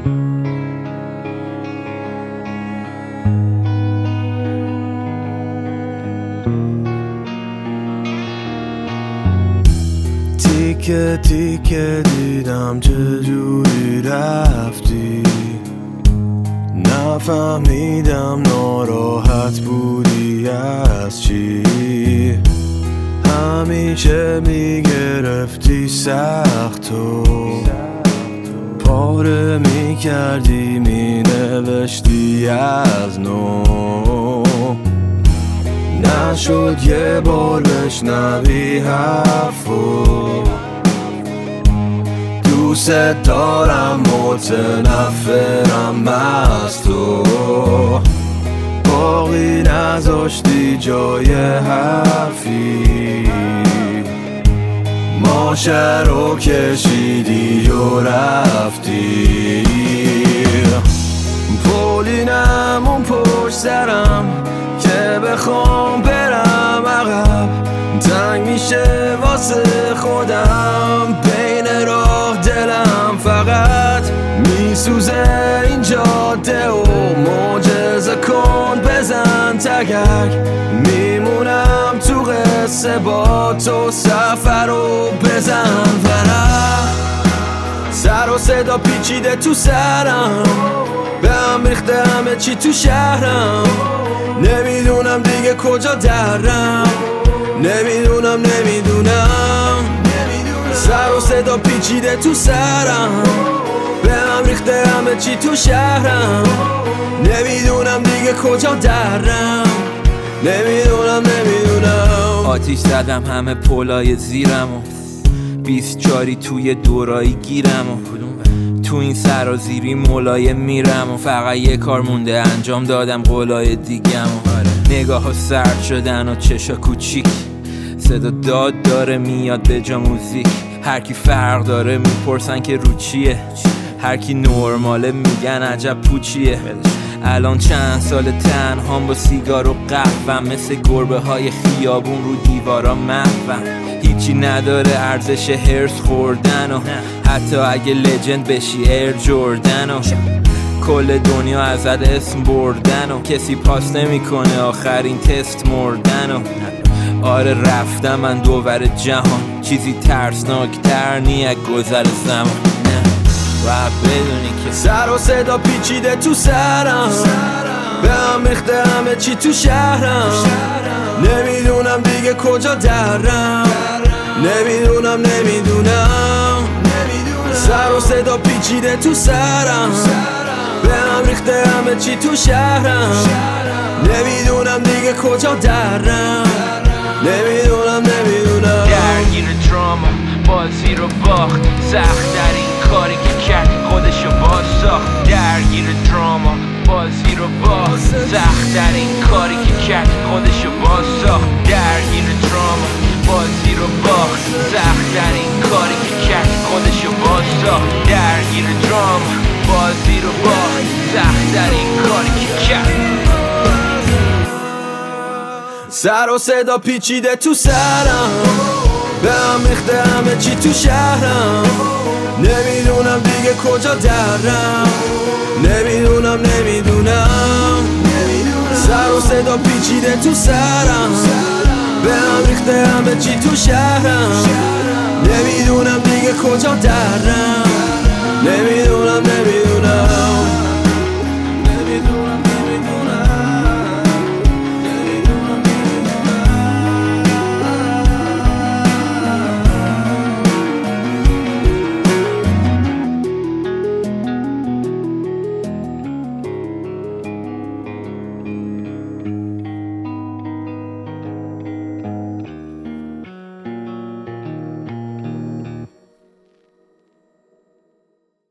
تیکه تیکه دیدم چجوری رفتی، نفهمیدم ناراحت بودی از چی. همیشه میگرفتی سخت و پاره میکردی، مینوشتی از نو. نشد یه بار بشنوی حرفو، دوست دارم متنفرم از تو. باقی نذاشتی جای حرفی، ماشه رو کشیدی و رفتی. پولینم اون پشت سرم که بخوام برم عقب، تنگ میشه واسه خودم. بین راه دلم فقط میسوزه این جاده و معجزه کن بزن تگرگ. میمونم تو قصه با تو، سفر رو بزن ورق. سر و صدا پیچیده تو سرم، به هم ریخته همه چی تو شهرم. نمیدونم دیگه کجا درم، نمیدونم سر و صدا پیچیده تو سرم، به هم ریخته همه چی تو شهرم. نمیدونم دیگه کجا درم، نمیدونم آتیش زدم همه پولای زیرم و 20 جاری توی دورایی گیرم و تو این سرازیری ملایم میرم و فقط یه کار مونده انجام دادم قولای دیگم و نگاه ها سرد شدن و چشا کوچیک، صدا داد داره میاد به جا موزیک. هر کی فرق داره میپرسن که رو چیه، هر کی نرماله میگن عجب پوچیه. الان چند سال تنهام با سیگار و قهوه‌ام، مثل گربه های خیابون رو دیوارا محوم. هیچی نداره ارزش هرس خوردن و حتی اگه لجند بشی ایر جوردن و کل دنیا ازت اسم بردن و کسی پاس نمیکنه آخرین تست مردن و آره رفتم من دوور جهان، چیزی ترسناکتر نیه گذر زمان. و بدونی که سر و صدا پیچیده تو سرم، به هم ریخته همه چی تو شهرم. نمیدونم دیگه کجا درم، نمیدونم سر و صدا پیچیده تو سرم، به هم ریخته همه چی تو شهرم. نمیدونم دیگه کجا درم، نمیدونم درگیر دراما بازی رو باخت، سخت در این کاری که کرد خودشو باز ساخت. درگیر دراما بازی رو باخت، سخت در این کاری که کرد خودشو باز ساخت. درگیر دراما بازی رو باخت، سخت در این کاری که کرد خودشو باز ساخت. درگیر دراما بازی رو باخت، سخت در این کاری که کرد. سر و صدا پیچیده تو سرم، به هم ریخته همه چی تو شهرم. نمیدونم دیگه کجا درم، نمیدونم سر و صدا پیچیده تو سرم، به هم ریخته همه چی تو شهرم. نمیدونم دیگه کجا درم، نمیدونم